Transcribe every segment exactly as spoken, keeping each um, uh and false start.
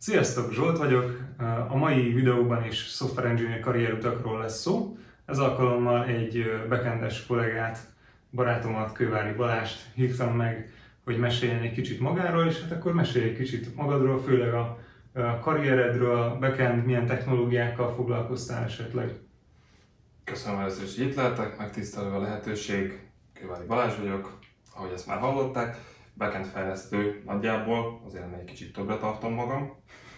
Sziasztok, Zsolt vagyok. A mai videóban is Software Engineer karrierutakról lesz szó. Ez alkalommal egy backendes kollégát, barátomat, Kővári Balást hívtam meg, hogy meséljen egy kicsit magáról, és hát akkor mesélj egy kicsit magadról, főleg a karrieredről, a backend, milyen technológiákkal foglalkoztál esetleg. Köszönöm először is, hogy itt lehetek, megtisztelő a lehetőség. Kővári Balázs vagyok, ahogy ezt már hallották, backend fejlesztő nagyjából, azért ennél egy kicsit többre tartom magam,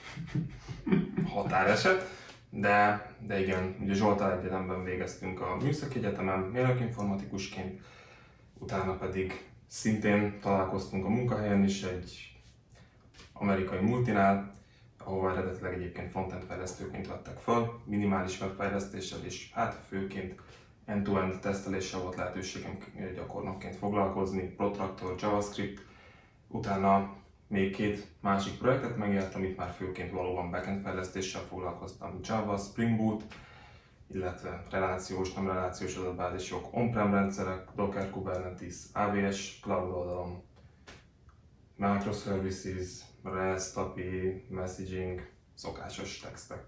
határeset, de, de igen, ugye Zsoltál egyetemben végeztünk a Műszaki Egyetemen mérnökinformatikusként, utána pedig szintén találkoztunk a munkahelyen is egy amerikai multinál, ahol eredetileg egyébként frontend fejlesztőként vettek fel, minimális webfejlesztéssel és hát főként end-to-end teszteléssel volt lehetőségem gyakornokként foglalkozni, Protractor, JavaScript, utána még két másik projektet megéltem, itt már főként valóban backend fejlesztéssel foglalkoztam, Java, Spring Boot, illetve relációs, nem relációs adatbázisok, on-prem rendszerek, Docker, Kubernetes, á vé es, cloud oldalon, microservices, REST á pé i, messaging, szokásos textek.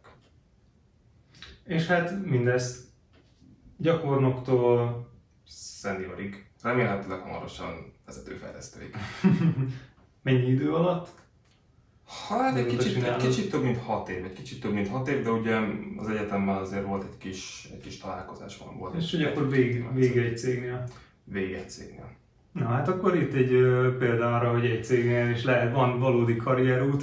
És hát mindezt gyakornoktól Szeniorig, remélhetőleg hamarosan vezetőfejlesztőig. mennyi idő alatt? Hát egy kicsit, egy kicsit több mint hat év, egy kicsit több mint hat év, de ugye az egyetemmel azért volt egy kis, egy kis találkozás van. Volt És ugye akkor vége, vége egy cégnél? Vége egy cégnél. Na hát akkor itt egy ö, példa arra, hogy egy cégnél is lehet, van valódi karrierút.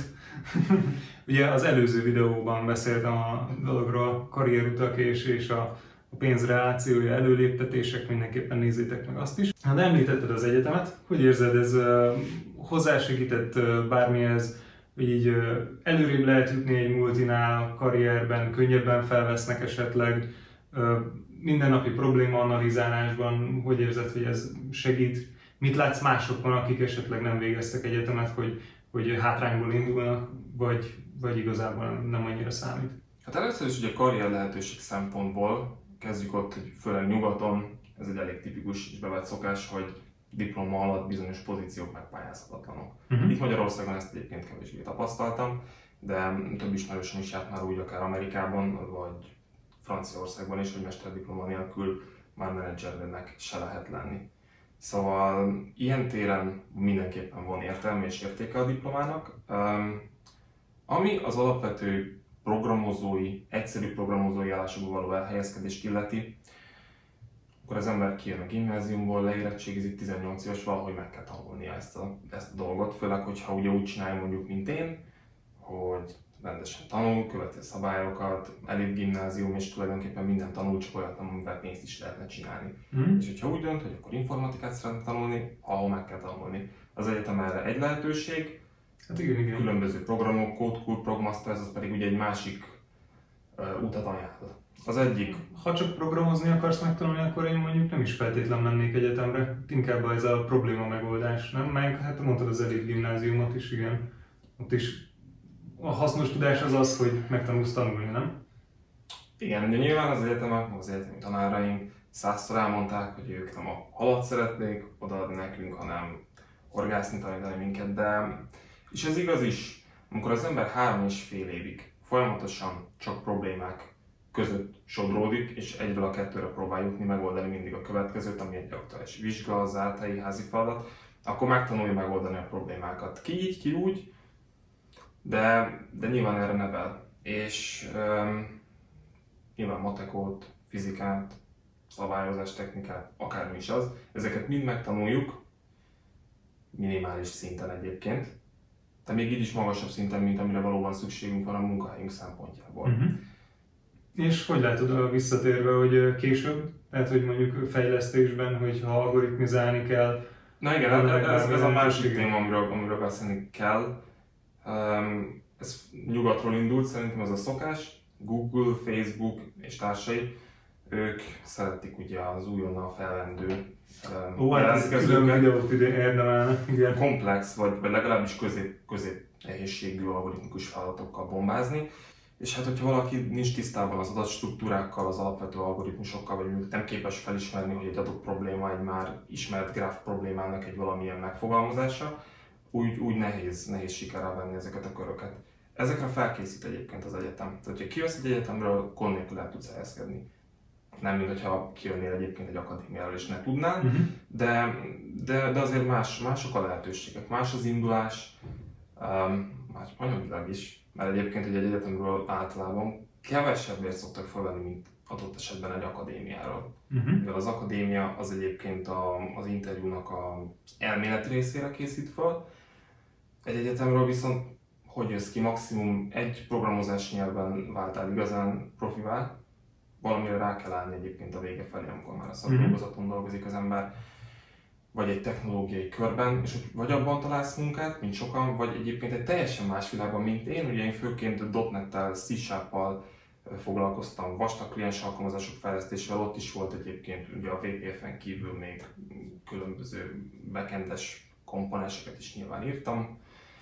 Ugye az előző videóban beszéltem a dologról, karrierutak és, és a, a pénz relációja, előléptetések, mindenképpen nézzétek meg azt is. Hát említetted az egyetemet, hogy érzed, ez ö, hozzásegített ö, bármihez, hogy így ö, előrébb lehet jutni egy multinál, karrierben, könnyebben felvesznek esetleg, ö, mindennapi problémaanalizálásban, hogy érzed, hogy ez segít? Mit látsz másokon, akik esetleg nem végeztek egyetemet, hogy, hogy hátrányból indulnak, vagy, vagy igazából nem annyira számít? Hát először is ugye a karrier lehetőség szempontból kezdjük ott, hogy főleg nyugaton, ez egy elég tipikus és bevett szokás, hogy diploma alatt bizonyos pozíciók megpályázhatatlanok. Uh-huh. Itt Magyarországon ezt egyébként kevésbé tapasztaltam, de több ismerősöm is járt már úgy akár Amerikában, vagy Franciaországban is, hogy mesterdiploma nélkül már menedzsernek se lehet lenni. Szóval ilyen téren mindenképpen van értelme és értéke a diplomának. Um, ami az alapvető programozói, egyszerű programozói állásokba való elhelyezkedést illeti, akkor az ember kijön a gimnáziumból, leérettségizik, tizennyolc éves, valahogy meg kell tanulnia ezt a, ezt a dolgot, főleg, hogyha ugye úgy csinálja mondjuk, mint én, hogy rendesen tanul, követi a szabályokat, elit gimnázium, és tulajdonképpen minden tanul, csak olyat, amivel pénzt is lehetne csinálni. Mm. És hogyha úgy dönt, hogy akkor informatikát szeretne tanulni, ahol meg kell tanulni. Az egyetem erre egy lehetőség, hát igen, igen. Különböző programok, CodeCool, ProgMaster, az pedig ugye egy másik uh, utat ajánl. Az egyik... Ha csak programozni akarsz megtanulni, akkor én mondjuk nem is feltétlen mennék egyetemre, inkább ez a probléma megoldás, nem? Meg hát mondtad az elit gimnáziumot is, igen. Ott is a hasznos tudás az az, hogy megtanulsz tanulni, nem? Igen, de nyilván az egyetemek, az egyetemi tanáraink százszor elmondták, hogy ők nem a halat szeretnék odaadni nekünk, hanem horgászni tanítani minket, de... És ez igaz is, amikor az ember három és fél évig folyamatosan csak problémák között sodródik, és egyről a kettőre próbál jutni, megoldani mindig a következőt, ami egy aktuális vizsga, zárt helyi házi feladat, akkor megtanulja megoldani a problémákat. Ki így, ki úgy, de, de nyilván erre nevel. És um, nyilván matekót, fizikát, szabályozás technikát, akármi is az, ezeket mind megtanuljuk, minimális szinten egyébként, de még így is magasabb szinten, mint amire valóban szükségünk van a munkahelyünk szempontjából. Uh-huh. És hogy látod a visszatérve, hogy később, tehát hogy mondjuk fejlesztésben, hogyha algoritmizálni kell? Na igen, ez, ez, ez a másik téma, amiről, amiről beszélni kell. Um, ez nyugatról indult, szerintem ez a szokás. Google, Facebook és társai, ők szeretik ugye az újonnan felvendő um, Ó, jelentkezőket, komplex, vagy, vagy legalábbis közép, közép nehézségű algoritmikus feladatokkal bombázni. És hát, hogyha valaki nincs tisztában az adatstruktúrákkal, az alapvető algoritmusokkal, vagy nem képes felismerni, hogy egy adott probléma egy már ismert gráf problémának egy valamilyen megfogalmazása, úgy, úgy nehéz, nehéz sikerrel venni ezeket a köröket. ezekre felkészít egyébként az egyetem. Tehát, hogyha kijössz egy egyetemről, gond nélkül el tudsz helyezkedni. Nem, mint hogyha kijönnél egyébként egy akadémiáról és ne tudnál, uh-huh. de, de, de azért más, mások a lehetőségek, más az indulás, um, más anyagilag is, mert egyébként egy egyetemről általában kevesebbért szoktak felvenni, mint adott esetben egy akadémiáról. Uh-huh. Mivel az akadémia az egyébként a, az interjúnak az elméleti részére készít fel, egy egyetemről viszont hogy jössz ki, maximum egy programozási nyelven váltál igazán profivá, valamire rá kell állni egyébként a vége felé, amikor már a szakdolgozaton dolgozik az ember, vagy egy technológiai körben, és vagy abban találsz munkát, mint sokan, vagy egyébként egy teljesen más világban, mint én. Ugye én főként dot net-tel, C Sharp-pal foglalkoztam, vastag kliens alkalmazások fejlesztésével, ott is volt egyébként ugye a vé pé ef-en kívül még különböző backendes komponenseket is nyilván írtam,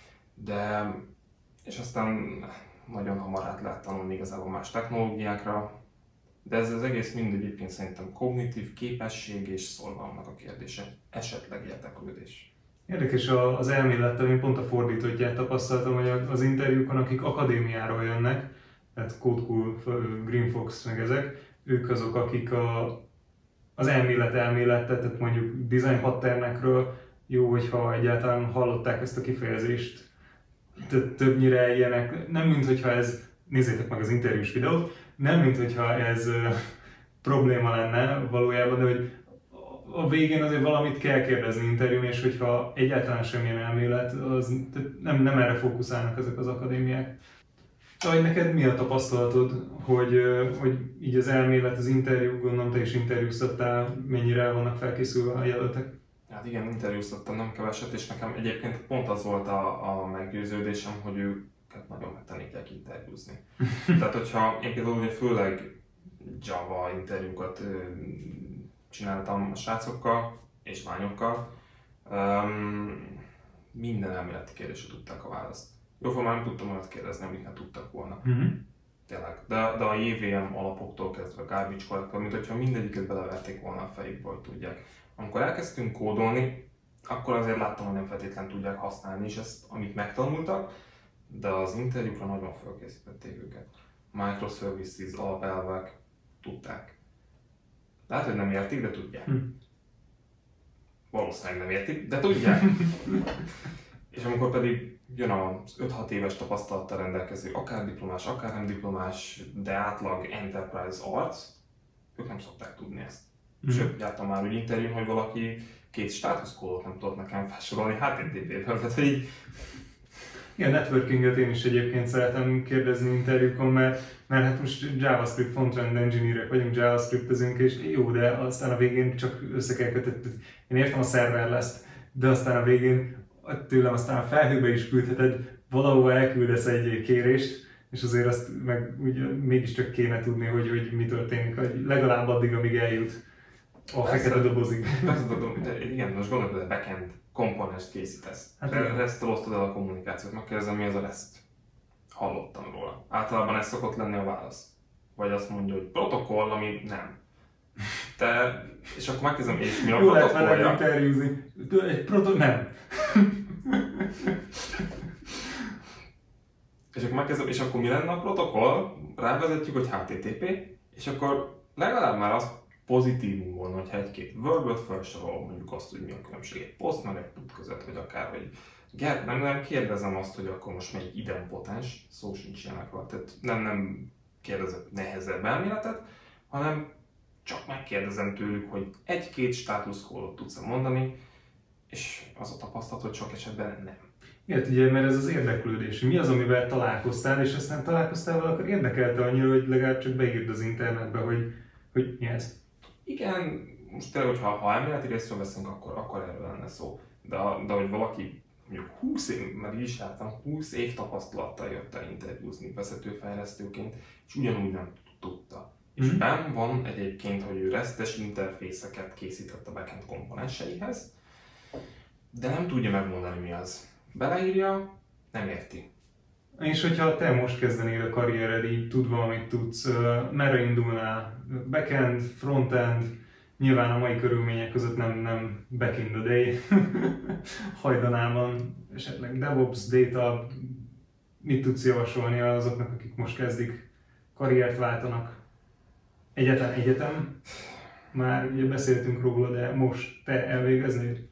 de és aztán nagyon hamar át lehet tanulni igazából más technológiákra, de ez az egész mind egyébként szerintem kognitív képesség és szorgalomnak a kérdése, esetleg érdeklődés. Érdekes az elmélettel, én pont a fordítottját tapasztaltam, hogy az interjúkon, akik akadémiáról jönnek, tehát CodeCool, GreenFox meg ezek, ők azok, akik a, az elmélet elméletet, tehát mondjuk design patternekről jó, hogyha egyáltalán hallották ezt a kifejezést. Többnyire ilyenek, nem mint hogyha ez, nézzétek meg az interjús videót, nem mint hogyha ez uh, probléma lenne valójában, de hogy a végén azért valamit kell kérdezni interjún, és hogyha egyáltalán semmilyen elmélet, az nem, nem erre fókuszálnak ezek az akadémiák. Vagy neked mi a tapasztalatod, hogy, hogy így az elmélet, az interjú, gondolom te is interjúztattál, mennyire vannak felkészülve a jelöltek? Hát igen, interjúztattam nem keveset, és nekem egyébként pont az volt a, a meggyőződésem, hogy őket nagyon megtanítják interjúzni. Tehát hogyha én például ugye főleg Java interjúkat csináltam a srácokkal és lányokkal, um, minden elméleti kérdésre tudták a választ. Jóformán nem tudtam olyat kérdezni, amit nem tudtak volna. Mm-hmm. Tényleg. De, de a jé vé em alapoktól kezdve, garbage collector, mint hogyha mindegyiket beleverték volna a fejükbe, hogy tudják. Amikor elkezdtünk kódolni, akkor azért láttam, hogy nem feltétlenül tudják használni is ezt, amit megtanultak, de az interjúkra nagyon felkészítették őket. Microservices, alapelvek, tudták. Lehet, hogy nem értik, de tudják. Hm. Valószínűleg nem értik, de tudják. És amikor pedig jön az öt-hat éves tapasztalattal rendelkező, akár diplomás, akár nem diplomás, de átlag enterprise arc, ők nem szokták tudni ezt. Mm. Sőt, jártam már úgy interjún, hogy valaki két státuszkódot nem tudott nekem felsorolni há té té pé-ből, tehát így... Igen, networkinget én is egyébként szeretem kérdezni interjúkon, mert, mert hát most JavaScript frontend engineerek vagyunk, JavaScriptezünk, és jó, de aztán a végén csak össze kell kötni. Én értem a serverless-t, de aztán a végén tőlem aztán a felhőbe is küldheted, valahova elküldesz egy kérést, és azért azt meg úgy mégiscsak kéne tudni, hogy, hogy mi történik, hogy legalább addig, amíg eljut a fekete dobozig. Persze, de igen, most gondolod, hogy a backend komponenst készítesz. Hát REST-től osztod el a kommunikációt, megkérdezem, mi az a REST? Hallottam róla. Általában ez szokott lenni a válasz. Vagy azt mondja, hogy protokoll, ami nem. Te, és akkor megkérdezem, és mi a jó protokollja? Jó lehet vele interjúzni. Egy protokoll, nem. És akkor megkezdem, és akkor mi lenne a protokoll? Rávezetjük, hogy há té té pé, és akkor legalább már az pozitívum volna, hogyha egy-két verböt felsorol, mondjuk azt, hogy mi a különbség egy post meg egy put között, vagy akár, hogy Gert, nem, nem kérdezem azt, hogy akkor most melyik idempotens, szó sincs ilyenekről, tehát nem, nem kérdezek nehezebb elméletet, hanem csak megkérdezem tőlük, hogy egy-két státuszkódot tudsz mondani, és az a tapasztalat, hogy sok esetben nem. Igen, ugye, mert ez az érdeklődés. Mi az, amivel találkoztál, és aztán találkoztál vele, akkor érdekelte annyira, hogy legalább csak beírd az internetbe, hogy, hogy mi ez. Igen, most tényleg, hogyha ha elméleti részről veszünk, akkor, akkor erről lenne szó. De, de hogy valaki mondjuk húsz év, mert így is láttam, húsz év tapasztalattal jött el interjúzni vezetőfejlesztőként, és ugyanúgy nem tudta. Mm-hmm. És benn van egyébként, hogy ő resztes interfészeket készített a backend komponenseihez, de nem tudja megmondani, mi az. Beleírja, nem érti. És hogyha te most kezdenél a karriered, így tudva, amit tudsz, merre indulnál? Backend, frontend, nyilván a mai körülmények között nem, nem back in the day, hajdanában, esetleg DevOps, data, mit tudsz javasolni azoknak, akik most kezdik, karriert váltanak? Egyetem, egyetem? Már ugye beszéltünk róla, de most te elvégeznéd?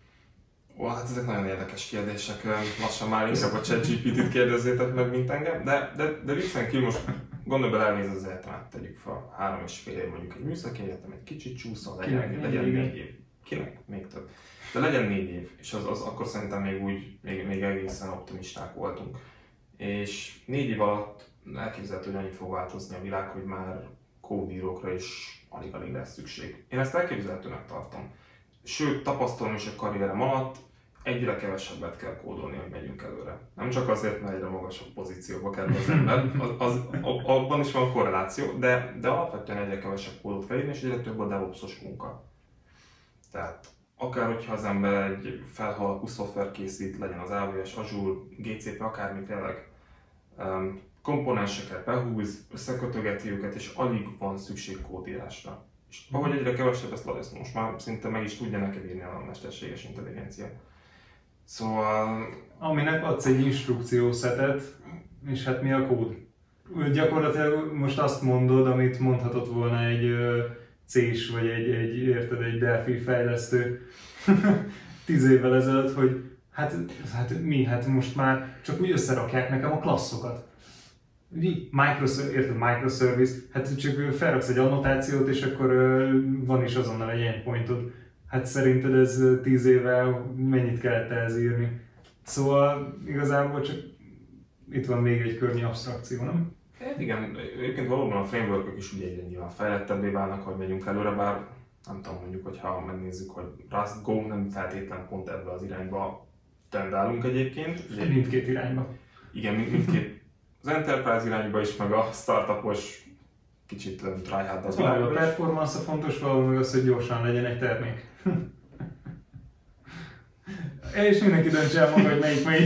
Ó, hát ezek nagyon érdekes kérdések. Lassan már inkább a ChatGPT-t kérdezzétek meg, mint engem. De, de, de viccen ki most gondolj bele, elnéz az egyetemet, tegyük fel. Három és fél év mondjuk egy műszaki egyetem, egy kicsit csúszol, legyen, Kinek, legyen négy négy év. Kinek? Még több. De legyen négy év, és az, az akkor szerintem még úgy, még, még egészen optimisták voltunk. És négy év alatt elképzelhető, hogy annyit fog változni a világ, hogy már kódírókra is alig-alig lesz szükség. Én ezt elképzelhetőnek tartom. Sőt, tapasztalom is a karrierem alatt, egyre kevesebbet kell kódolni, hogy megyünk előre. Nem csak azért, mert egyre magasabb pozícióba kerül az ember, az, az, abban is van korreláció, de, de alapvetően egyre kevesebb kódot kell írni, és egyre több a DevOps-os munka. Tehát akár hogyha az ember egy felhalapú szoftver készít, legyen az á vé es, Azure, gé cé pé, akármi tényleg, um, komponenseket behúz, összekötögeti őket, és alig van szükség kódírásra. És ahogy egyre kevesebb, ezt valószínűleg most már szinte meg is tudja neked írni a mesterséges intelligencia. Szóval... Aminek adsz egy instrukciószetet, és hát mi a kód? Gyakorlatilag most azt mondod, amit mondhatott volna egy C-s vagy egy, egy, érted, egy Delphi fejlesztő tíz évvel ezelőtt, hogy hát, hát mi, hát most már csak úgy összerakják nekem a klasszokat. Mi? Microservice, érted, microservice, hát csak felraksz egy annotációt, és akkor van is azonnal egy endpointod. Hát szerinted ez tíz éve mennyit kellett ehhez írni? Szóval igazából csak itt van még egy környi absztrakció, nem? Hát igen, egyébként valóban a framework-ök is ugye egyre nyilván fejlettebbé válnak, hogy megyünk előre, bár nem tudom, mondjuk, hogyha megnézzük, hogy Rust Go nem feltétlen pont ebbe az irányba tendálunk egyébként. Ugye, mindkét irányba. Igen, mind, mindkét. Az Enterprise irányba is, meg a startupos kicsit tryhard az irányba. A performance a fontos, valami meg az, hogy gyorsan legyen egy termék. És mindenki döntse el maga, hogy melyik melyik.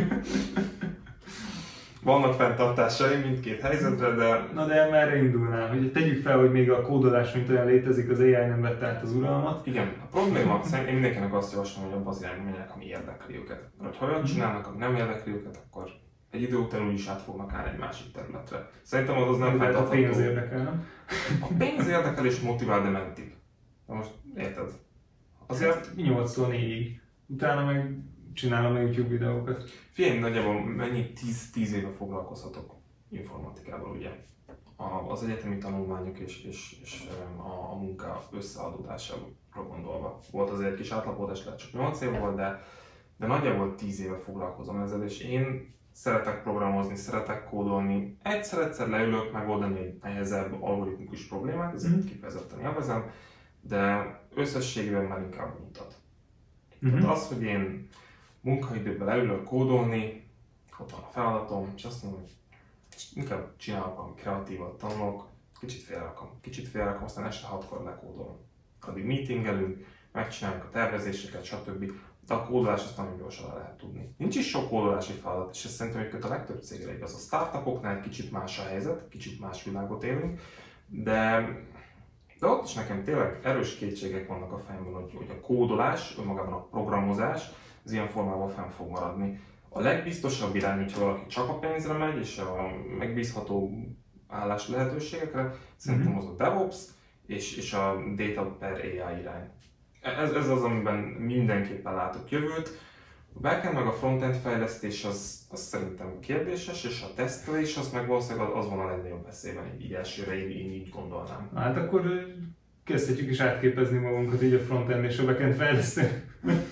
Vannak fenntartásai mindkét helyzetre, de... Na de merre indulnál? Hogy tegyük fel, hogy még a kódolás, mint olyan létezik, az á i nem vette át az uralmat. Igen, a probléma, szerintem én mindenkinek azt javaslom, hogy abban az irányban menjenek, ami érdekli őket. Mert ha olyat csinálnak, ami nem érdekli őket, akkor egy idő után úgyis át fognak állni egy másik területre. Szerintem az, az nem fenntartható. A pénz érdekel, nem? A pénz érdekel és motivál, de mentik. De most érted? Azért... nyolctól négyig. Utána meg csinálom a YouTube videókat. Figyelj, nagyjából mennyi tíz éve foglalkozhatok informatikával, ugye? A, az egyetemi tanulmányok és, és, és a, a munka összeadódására gondolva. Volt azért egy kis átlapodás, lehet csak nyolc év volt, de, de nagyjából tíz éve foglalkozom ezzel, és én szeretek programozni, szeretek kódolni. Egyszer-egyszer leülök megoldani egy nehezebb algoritmikus problémát, ezért mm-hmm. kifejezetten élvezem, de összességében már inkább mutat. Mm-hmm. Tehát az, hogy én munkaidőben leülök kódolni, ott van a feladatom, és azt mondom, hogy inkább csinálok valami kreatívat, tanulok, kicsit félrakom, kicsit félrakom, aztán este hatkor lekódolom. Addig meetingelünk, megcsináljuk a tervezéseket, stb. De a kódolás azt nagyon gyorsan le lehet tudni. Nincs is sok kódolási feladat, és ez szerintem egyébként a legtöbb cégre igaz. A startupoknál egy kicsit más a helyzet, kicsit más világot élünk, de, de ott is nekem tényleg erős kétségek vannak a fejemben, hogy, hogy a kódolás, önmagában a programozás, az ilyen formában fenn fog maradni. A legbiztosabb irány, hogyha valaki csak a pénzre megy, és a megbízható állás lehetőségekre, szerintem az a DevOps és, és a Data per á i irány. Ez, ez az, amiben mindenképpen látok jövőt. A backend meg a frontend fejlesztés az, az szerintem kérdéses, és a tesztelés az meg valószínűleg az van a legnagyobb veszélyben, így elsőre én, én így gondolnám. Hát akkor kezdhetjük is átképezni magunkat így a frontend és a backend fejlesztő.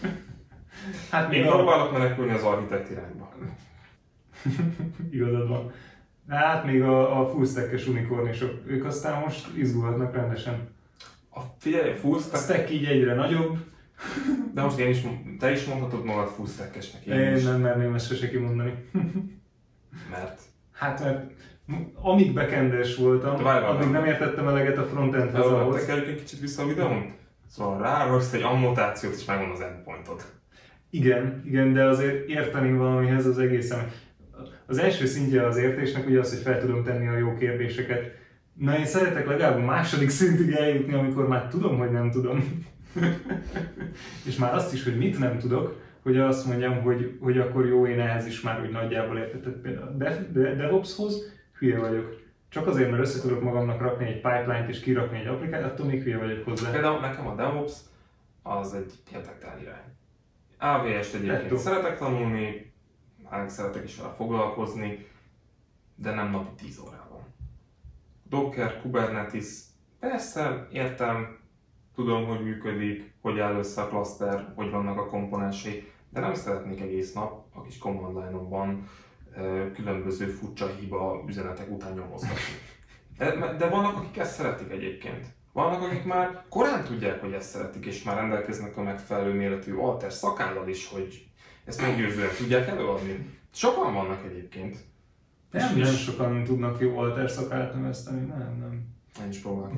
Hát én a... próbálok menekülni az architekt irányba. Igazad van. Hát még a, a full stack-es unikornisok, ők aztán most izgulhatnak rendesen. A figyelj, full stack... A stack így egyre nagyobb. De most én is, te is mondhatod magad full stack-esnek. Én, én nem merném ezt sose kimondani. Mert? Hát mert amíg backendes voltam, addig nem értettem eleget a frontendhez ahhoz. Tekerjük egy kicsit vissza a videón? Szóval ráraksz egy annotációt és megvan az endpointod. Igen, igen, de azért érteni valamihez az egészen. Az első szintje az értésnek ugye az, hogy fel tudom tenni a jó kérdéseket. Na én szeretek legalább a második szintig eljutni, amikor már tudom, hogy nem tudom. És már azt is, hogy mit nem tudok, hogy azt mondjam, hogy, hogy akkor jó, én ehhez is már úgy nagyjából értetett. Például a DevOpshoz hülye vagyok. Csak azért, mert össze tudok magamnak rakni egy pipeline-t és kirakni egy applikációt, attól még hülye vagyok hozzá. Például nekem a DevOps az egy érdektelen irány. á vé est egyébként Letto. Szeretek tanulni, hát szeretek is vele foglalkozni, de nem napi tíz órában. Docker, Kubernetes, persze értem, tudom, hogy működik, hogy áll össze a cluster, hogy vannak a komponensei, de nem szeretnék egész nap a kis command line-omban különböző furcsa hiba üzenetek után nyomozgatni. De, de vannak, akik ezt szeretik egyébként. Vannak, akik már korán tudják, hogy ezt szeretik, és már rendelkeznek a megfelelő méretű alter szakállal is, hogy ezt meggyőzően tudják előadni. Sokan vannak egyébként. Nem, nem sokan tudnak jó alter szakállt növeszteni, nem, nem. Én is próbálom.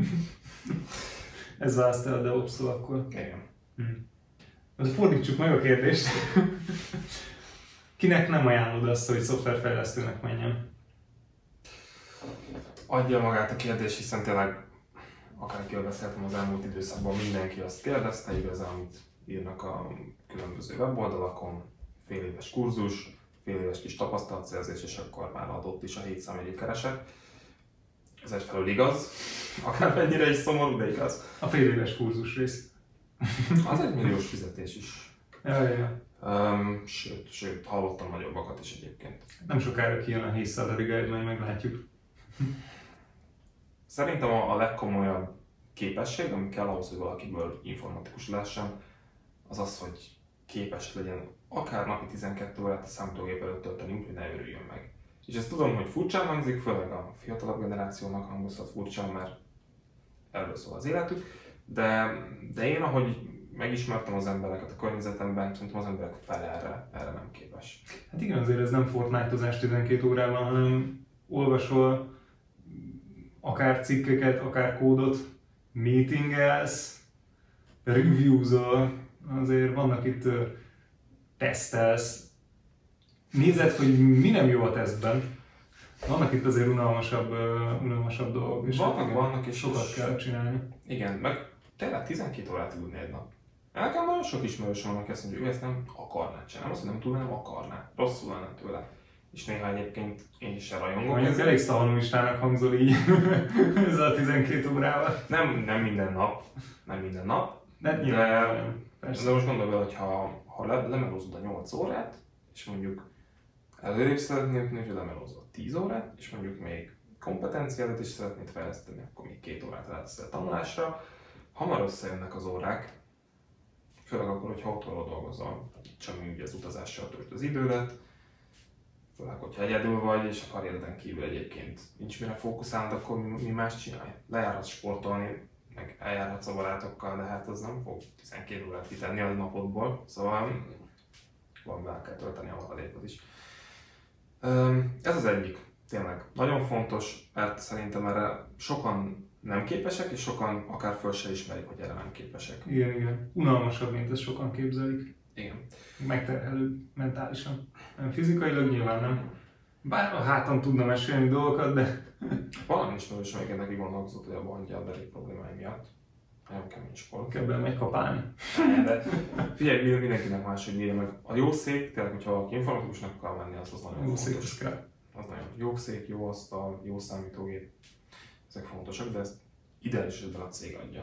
Ez választja a DevOps-tól akkor. Igen. Hm. Fordítsuk meg a kérdést. Kinek nem ajánlod azt, hogy szoftverfejlesztőnek menjen? Adja magát a kérdés, hiszen tényleg akárkivel beszéltem az elmúlt időszakban, mindenki azt kérdezte, igaz, amit írnak a különböző weboldalakon, fél éves kurzus, fél éves kis tapasztalatszerzés, és akkor már adott is a hét szám egyik kereset. Ez egyfelől igaz, akármennyire is szomorú, de igaz. A fél éves kurzus rész. Az egy milliós fizetés is. Ja, ja. Um, sőt, sőt, hallottam nagyobbakat is egyébként. Nem sokára kijön a hétszáz guide, majd meglátjuk. Szerintem a, a legkomolyabb képesség, ami kell ahhoz, hogy valakiből informatikus lehessen, az az, hogy képes legyen akár napi tizenkét órát a számítógép előtt tölteni, hogy ne örüljön meg. És ezt tudom, hogy furcsán hangzik, főleg a fiatalabb generációnak hangozhat furcsán, mert erről szól az életük, de, de én, ahogy megismertem az embereket a környezetemben, szerintem az emberek fele erre, erre nem képes. Hát igen, azért ez nem Fortnite-ozás tizenkét órában, hanem olvasol akár cikkeket, akár kódot, meetingelsz, reviewzol, azért vannak itt uh, tesztelsz, nézed, hogy mi nem jó a tesztben. Vannak itt azért unalmasabb, uh, unalmasabb dolgok, és vannak, igen, vannak, és sokat és kell csinálni. Igen, meg tényleg tizenkét órát ülni egy nap. Nekem nagyon sok ismerősöm van, aki azt mondja, hogy ő ezt nem akarná csinálni, azt mondja, nem tudná, nem akarná, rosszul lenne tőle. És néha egyébként én is elrajongok. Mondjuk elég szalonustának hangzol így ezzel a tizenkét órával. Nem, nem minden nap, nem minden nap, de, de, de most gondolj bele, hogy ha, ha le, lemelózod a nyolc órát, és mondjuk előrébb szeretnél jutni, hogy lemelózod tíz órát, és mondjuk még kompetenciádat is szeretnéd fejleszteni, akkor még két órát ráteszel a tanulásra, hamar összejönnek az órák, főleg akkor, hogyha otthonról dolgozol, semmi ugye az utazással tölt az idődet, főleg, hogyha egyedül vagy, és a karriereden kívül egyébként nincs mire fókuszálnod, akkor mi, mi más csinálj? Lejárhatsz sportolni, meg eljárhatsz a barátokkal, de hát az nem fog tizenkét órát kitenni a napodból, szóval valamivel kell tölteni a maradékot is. Ez az egyik, tényleg nagyon fontos, mert szerintem erre sokan nem képesek, és sokan akár föl se ismerik, hogy erre nem képesek. Igen, igen. Unalmasabb, mint ezt sokan képzelik. Igen. Megterhelő mentálisan. Nem fizikailag nyilván nem. Bár a hátam tudna mesélni dolgokat, de... Valami ismerős, amiket neki gondolkozott, hogy abban hagyja a derék problémái miatt. Nagyon kemény sport. Kell megy kapálni. De figyelj, mindenkinek máshogy bírja meg. A jó szék, tényleg, hogyha valaki informatikusnak kell menni, az az nagyon jó fontos. Szék kell. Az nagyon jó szék, jó asztal, jó számítógép. Ezek fontosak, de ezt ideális esetben a cég adja.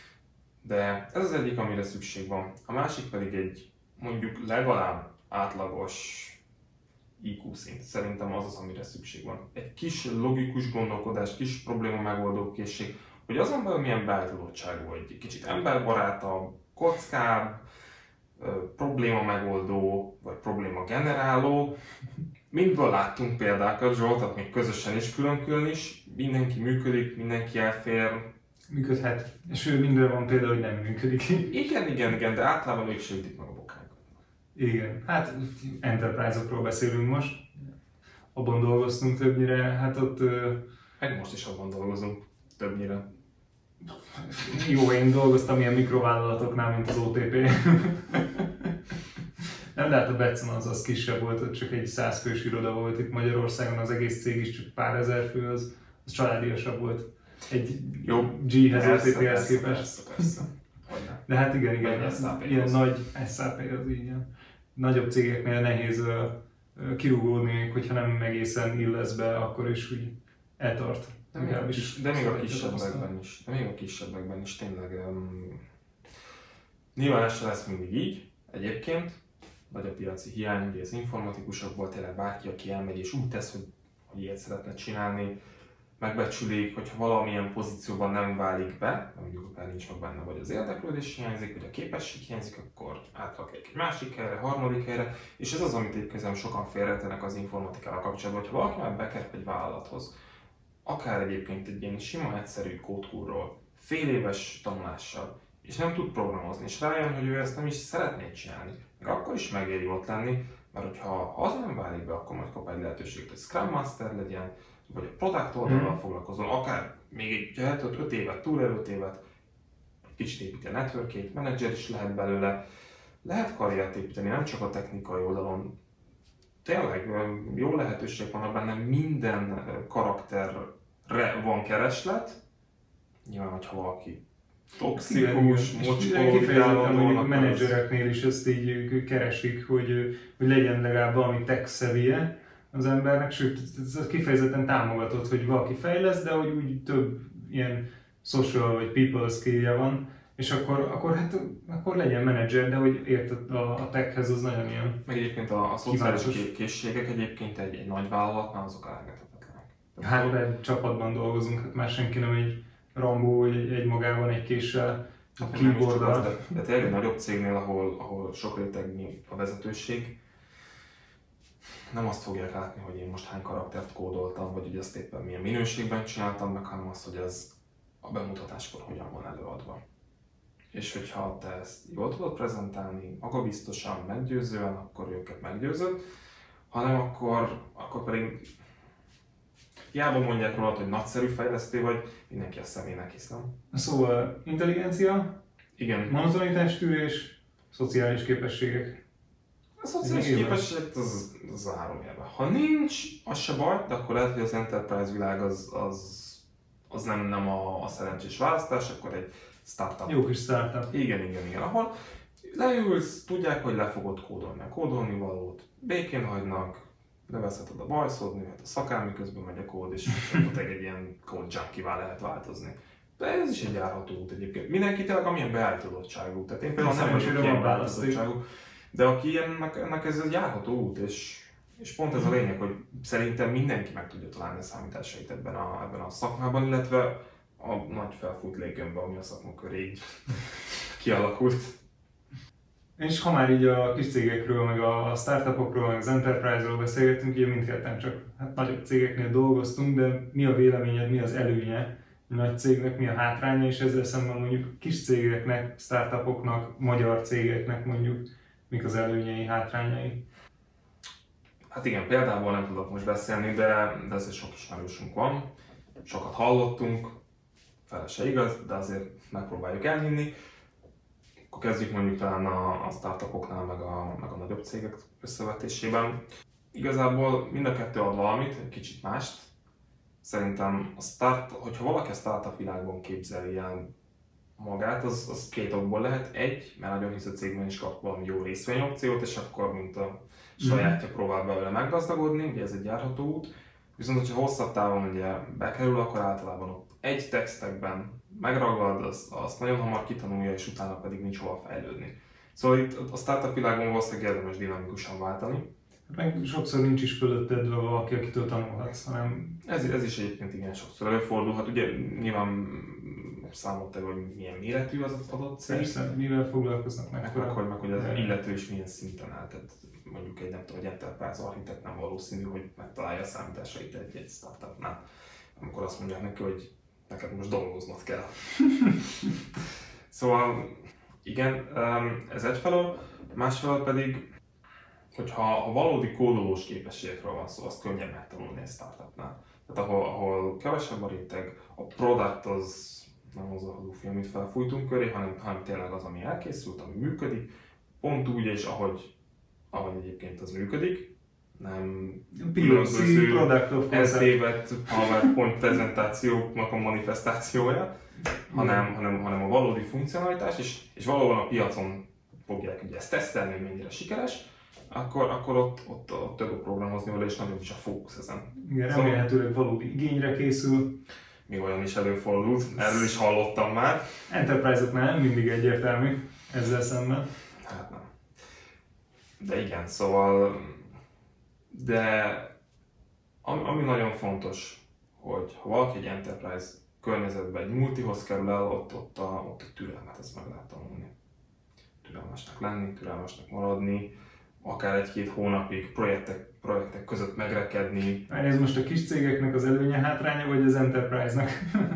De ez az egyik, amire szükség van. A másik pedig egy mondjuk legalább átlagos í kú szint. Szerintem az az, amire szükség van. Egy kis logikus gondolkodás, kis probléma megoldó készség, hogy azon belül milyen beállítottság vagy, egy kicsit emberbarátabb, kockább, probléma megoldó, vagy probléma generáló. Mindből láttunk példákat, Zsoltat még közösen is, külön-külön is. Mindenki működik, mindenki elfér. Működhet. És ő minden van például, hogy nem működik. Igen, igen, igen, de általában ők sem ütik meg a bokájukat. Igen, hát enterprise-okról beszélünk most. Abban dolgoztunk többnyire, hát ott... Meg most is abban dolgozunk, többnyire. Jó, én dolgoztam ilyen mikrovállalatoknál, mint az o té pé. Nem, de hát a Betson az, az kisebb volt, ott csak egy száz fős iroda volt itt Magyarországon, az egész cég is csak pár ezer fő, az, az családiasabb volt. Egy jó G-hez, o té péhez persze, képest. Persze, persze. De hát igen, igen, Nagy es á pé-hoz. ilyen nagy es á pé az igen. Nagyobb cégeknél nehéz uh, kirúgódni, még hogyha nem egészen illesz be, akkor is úgy eltart. De még, a, kis, de még a kisebbekben is, de még a kisebbekben is tényleg um, nyilván ez se lesz mindig így egyébként, vagy a piaci hiány, ugye az informatikusokból tényleg bárki, aki elmegy és úgy tesz, hogy, hogy ilyet szeretne csinálni, megbecsülik, hogyha valamilyen pozícióban nem válik be, mondjuk akár nincs meg benne, vagy az érdeklődés hiányzik, vagy a képesség hiányzik, akkor átrakják egy másik helyre, harmadik helyre, és ez az, amit egyébként sokan félretennek az informatikával kapcsolatban, hogyha valaki már bekerül egy vállalathoz, akár egyébként egy ilyen sima, egyszerű kódkúrról, fél éves tanulással, és nem tud programozni, és rájön, hogy ő ezt nem is szeretné csinálni, meg akkor is megéri ott lenni, mert hogyha az nem válik be, akkor majd kap egy lehetőséget, hogy Scrum Master legyen, vagy a product oldalról hmm. foglalkozol, akár még egy öt évet, túl öt évet, kicsit építi a networkét, menedzser is lehet belőle, lehet karriert építeni, nem csak a technikai oldalon. Tényleg jó lehetőség van benne, minden karakterre van kereslet. Nyilván, hogyha valaki toxikus, mocskó, kifejezetten mondjuk a menedzsereknél is ezt így keresik, hogy, hogy legyen legalább valami tech savvy-je az embernek, sőt, ez kifejezetten támogatott, hogy valaki fejlesz, de hogy úgy több ilyen social vagy people skill-je van, és akkor, akkor, hát, akkor legyen menedzser, de hogy érted, a, a techhez az nagyon ilyen. Meg egyébként a, a szociális készségek egyébként egy, egy nagy vállalatnál azok elengedhetetlenek. Hát de csapatban dolgozunk, hát már senki nem egy Rambó, hogy egy, egy magában egy késsel, a keyboarddal. De, de tényleg egy nagyobb cégnél, ahol, ahol sok rétegnyi a vezetőség, nem azt fogják látni, hogy én most hány karaktert kódoltam, vagy hogy ezt éppen milyen minőségben csináltam meg, hanem azt, hogy ez a bemutatáskor hogyan van előadva. És hogyha te ezt jól tudod prezentálni, magabiztosan, meggyőzően, akkor őket meggyőzöd, hanem akkor, akkor pedig hiába mondják rólad, hogy nagyszerű fejlesztő vagy, mindenki a személynek hiszem. Szóval intelligencia, igen. Monotonitástűrés, szociális képességek. A szociális képességek az, az zárójelben. Ha nincs, az se baj, de akkor lehet, hogy az enterprise világ az, az, az nem, nem a, a szerencsés választás, akkor egy startup. Jó kis startup. Igen, igen, igen. Ahol leülsz, tudják, hogy le fogod kódolni a kódolni valót, békén hagynak, levezheted a bajszód, nőhet a szakál, miközben megy a kód, és ott egy ilyen kód junkie-vá lehet változni. De ez is egy járható út egyébként. Mindenki tényleg amilyen beállítottságú. Tehát én például nem vagyok ilyen beállítottságú, de aki ilyennek, ennek ez egy járható út, és, és pont ez a lényeg, hogy szerintem mindenki meg tudja találni a számításait ebben a, ebben a szakmában, illetve a nagy felfújt léggömbben, ami a szakma köré így kialakult. És ha már így a kis cégekről, meg a startupokról, meg az enterprise-ról beszélgettünk, ugye mindketten csak hát nagyobb cégeknél dolgoztunk, de mi a véleményed, mi az előnye a nagy cégnek, mi a hátránya, és ezzel szemben mondjuk kis cégeknek, startupoknak, magyar cégeknek mondjuk, mik az előnyei, hátrányai? Hát igen, például nem tudok most beszélni, de, de azért sok ismerősünk van, sokat hallottunk, fele se igaz, de azért megpróbáljuk elhinni. Akkor kezdjük mondjuk talán a, a startupoknál, meg a, meg a nagyobb cégek összevetésében. Igazából mind a kettő ad valamit, egy kicsit mást. Szerintem, a start, hogyha valaki a startup világban képzeli el magát, az, az két okból lehet. Egy, mert nagyon hisz a cégben is kap valami jó részvényopciót, és akkor mint a sajátja próbál belőle meggazdagodni, ugye ez egy járható út. Viszont, hogyha hosszabb távon ugye bekerül, akkor általában ott egy textekben megragad, azt, azt nagyon hamar kitanulja, és utána pedig nincs hova fejlődni. Szóval itt a startup világban valószínűleg érdemes dinamikusan váltani. Meg sokszor nincs is fölötted valaki, akitől tanulhatsz, hanem... Ez, ez is egyébként igen sokszor előfordulhat. Ugye nyilván számot te, hogy milyen méretű az az adott cég. Persze, mivel foglalkoznak meg. Meg, meg, meg hogy az illető is milyen szinten áll. Tehát mondjuk egy nem tudom, egy enterprise architekt nem valószínű, hogy megtalálja a számításait egy, egy startupnál. Amikor azt mondják neki, hogy neked most dolgoznod kell. Szóval igen, ez egyfelől, másfelől pedig, hogyha a valódi kódolós képességekről van szó, azt könnyebb megtanulni egy startupnál. Tehát ahol, ahol kevesebb a réteg, a product az nem az a hazufi, amit felfújtunk köré, hanem, hanem tényleg az, ami elkészült, ami működik, pont úgy és ahogy, ahogy egyébként az működik, nem pé o cé, Product of Concept, eltévedt PowerPoint prezentációknak a manifestációja, hanem, hanem, hanem a valódi funkcionalitás, és, és valóban a piacon fogják ugye ezt tesztelni, hogy mennyire sikeres, akkor, akkor ott, ott, ott több a programozni vele, és nagyobb is a fókusz ezen. Igen, remélhetőleg valódi igényre készül. Még olyan is előfordult, erről is hallottam már. Enterprise-oknál nem mindig egyértelmű ezzel szemben. Hát nem. De igen, szóval, de ami, ami nagyon fontos, hogy ha valaki egy Enterprise környezetben, egy multihoz kerül el, ott, ott, a, ott a türelmet ezt meg lehet tanulni. Türelmesnek lenni, türelmesnek maradni, akár egy-két hónapig projektek, projektek között megrekedni. Már ez most a kis cégeknek az előnye, hátránya, vagy az Enterprise-nak?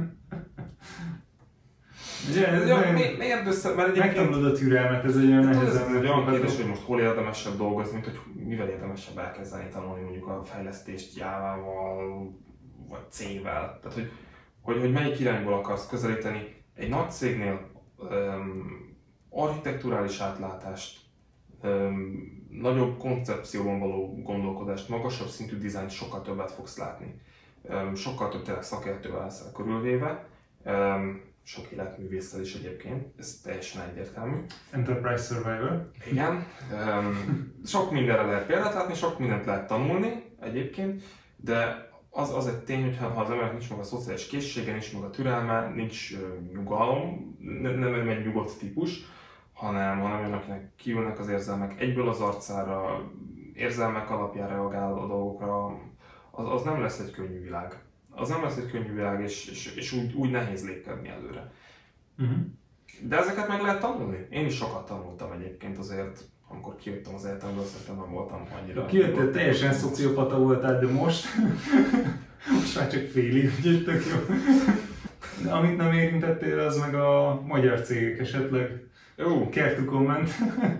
Miért össze? Mert egyébként... Megtanulod a türelmet, ez egy olyan nehezen. Ez egy olyan kérdés, hogy most hol érdemesebb dolgozni, mint hogy mivel érdemesebb elkezdeni tanulni mondjuk a fejlesztést Java-val, vagy C-vel. Tehát, hogy, hogy, hogy melyik irányból akarsz közelíteni. Egy nagy cégnél um, architekturális átlátást, um, nagyobb koncepcióban való gondolkodást, magasabb szintű dizájnt sokkal többet fogsz látni. Um, sokkal több tényleg szakértővel leszel körülvéve. Um, sok életművésszel is egyébként, ez teljesen egyértelmű. Enterprise Survivor. Igen. Um, sok mindenre lehet példát látni, sok mindent lehet tanulni egyébként, de az, az egy tény, hogy ha az embernek nincs meg a szociális készsége, nincs meg a türelme, nincs uh, nyugalom, ne, nem egy nyugodt típus, hanem, hanem olyan, akinek kiülnek az érzelmek egyből az arcára, érzelmek alapján reagál a dolgokra, az, az nem lesz egy könnyű világ. Az nem lesz egy könnyű világ, és, és, és úgy, úgy nehéz lépkedni előre. Uh-huh. De ezeket meg lehet tanulni. Én is sokat tanultam egyébként azért, amikor kijöttem az egyetemből, szerintem nem voltam annyira... Kijöttél, teljesen szociopata voltál, de most... most már csak félig, úgyhogy tök jó. De amit nem érintettél, az meg a magyar cégek esetleg. Jó. Care to comment.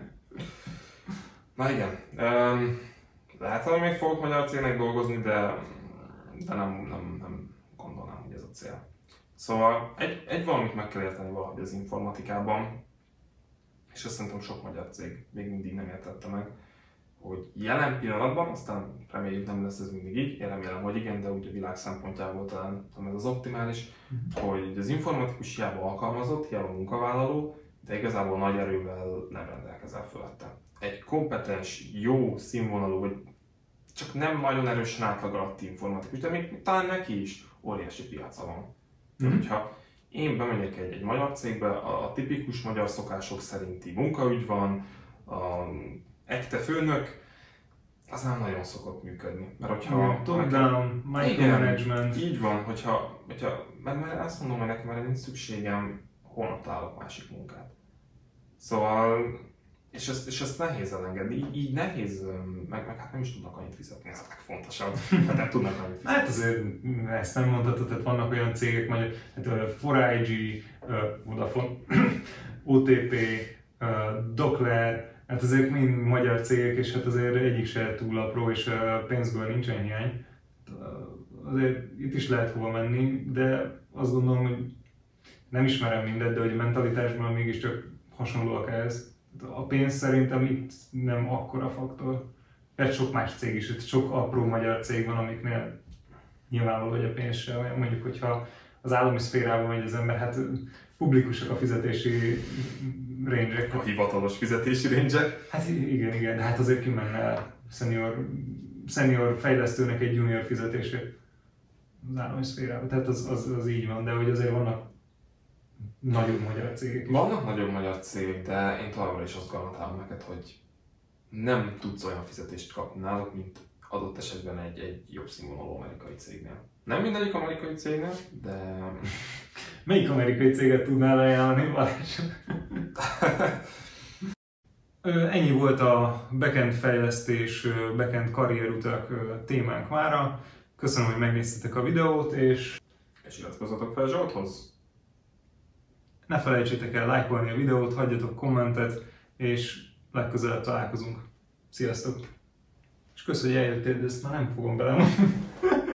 Na igen. Um, lehet, hogy még fogok magyar cégnek dolgozni, de... de nem, nem, nem gondolnám, hogy ez a cél. Szóval egy, egy valamit meg kell érteni valahogy az informatikában, és azt szerintem sok magyar cég még mindig nem értette meg, hogy jelen pillanatban, aztán reméljük nem lesz ez mindig így, én remélem, hogy igen, de úgy a világ szempontjából talán ez az optimális, hogy az informatikus hiába alkalmazott, hiába munkavállaló, de igazából nagy erővel nem rendelkezel fölötte. Egy kompetens, jó színvonalú, vagy csak nem nagyon erősen átlag alatti informatikus, de még talán neki is óriási piaca van. Mm-hmm. Hogyha én bemegyek egy, egy magyar cégbe, a, a tipikus magyar szokások szerinti munkaügy van, a ekte főnök, az nem nagyon szokott működni. Mert hogyha... Top-down, micromanagement. Így van, hogyha, hogyha mert, mert azt mondom, hogy nekem erre nincs szükségem, holnap találok másik munkát. Szóval... És ezt, és ezt nehéz elengedni, így, így nehéz, meg, meg hát nem is tudnak annyit fizetni, ez a legfontosabb. Hát nem tudnak annyit fizetni. Hát azért ezt nem mondhatod, tehát vannak olyan cégek, mondjuk hát four I G, Vodafone, O T P, Dockler, hát ezek mind magyar cégek, és hát azért egyik se túl apró, és pénzből nincsen hiány. Azért itt is lehet hova menni, de azt gondolom, hogy nem ismerem mindet, de hogy a mentalitásban mégiscsak hasonlóak ehhez. A pénz szerintem itt nem akkora faktor. Mert sok más cég is, itt sok apró magyar cég van, amiknél nyilvánvaló, hogy a pénz se olyan. Mondjuk, hogyha az állami szférában megy az ember, hát publikusak a fizetési range-ek. A hivatalos fizetési range-ek? Hát igen, igen, de hát azért kimenne senior, senior fejlesztőnek egy junior fizetését az állami szférában. Tehát az, az, az így van, de hogy azért vannak nagyobb magyar cégek is. Vannak nagyobb magyar cégek, de én továbbra is azt garantálom neked, hogy nem tudsz olyan fizetést kapni náluk, mint adott esetben egy, egy jobb színvonalú amerikai cégnél. Nem mindegyik amerikai cégnél, de... Melyik amerikai céget tudnál ajánlani, Balázs? Ennyi volt a backend fejlesztés, backend karrierutak témánk mára. Köszönöm, hogy megnéztetek a videót, és... És iratkozzatok fel Zsolthoz! Ne felejtsétek el lájkolni a videót, hagyjatok kommentet, és legközelebb találkozunk. Sziasztok! És köszönöm, hogy eljöttél, de ezt már nem fogom bele.